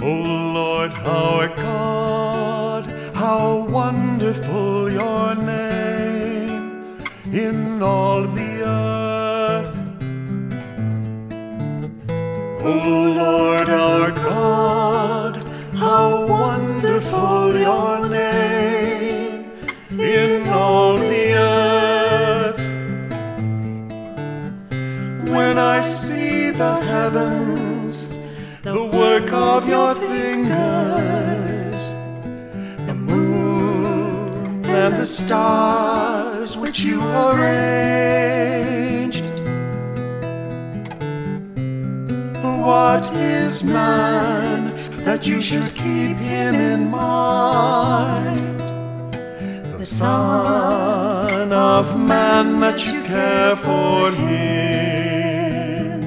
Lord, our God, how wonderful your name in all the earth. O Lord, our God, how wonderful your name in all the earth. When I see the heavens, the work of your fingers, the moon and the stars which you arranged. What is man that you should keep him in mind? The Son of Man that you care for him.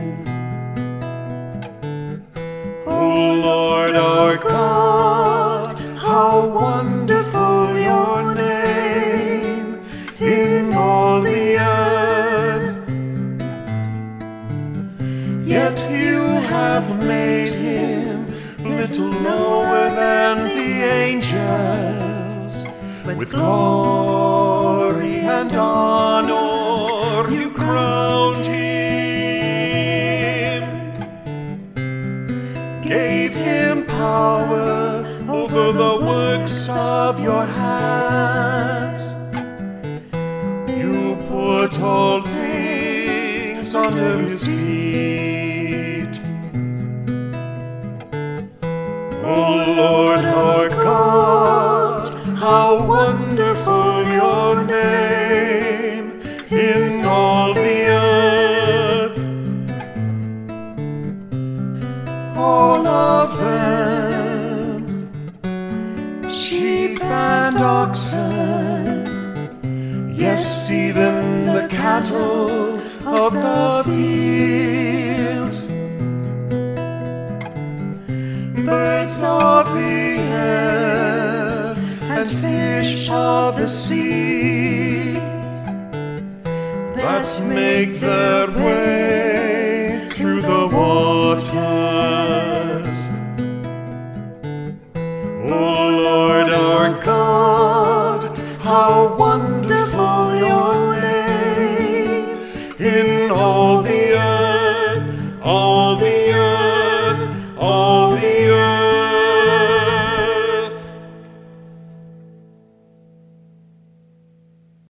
O Lord our God, how wonderful your name in all the earth. Yet you have made him little lower than the angels. With glory and honor you crowned him, gave him power over the works of your hands. You put all things under his feet. O Lord our God, how wonderful your name in all the earth. All of them, sheep and oxen, yes, even the cattle of the fields, birds of the air and fish of the sea, that make their way through the waters. O Lord our God, how wonderful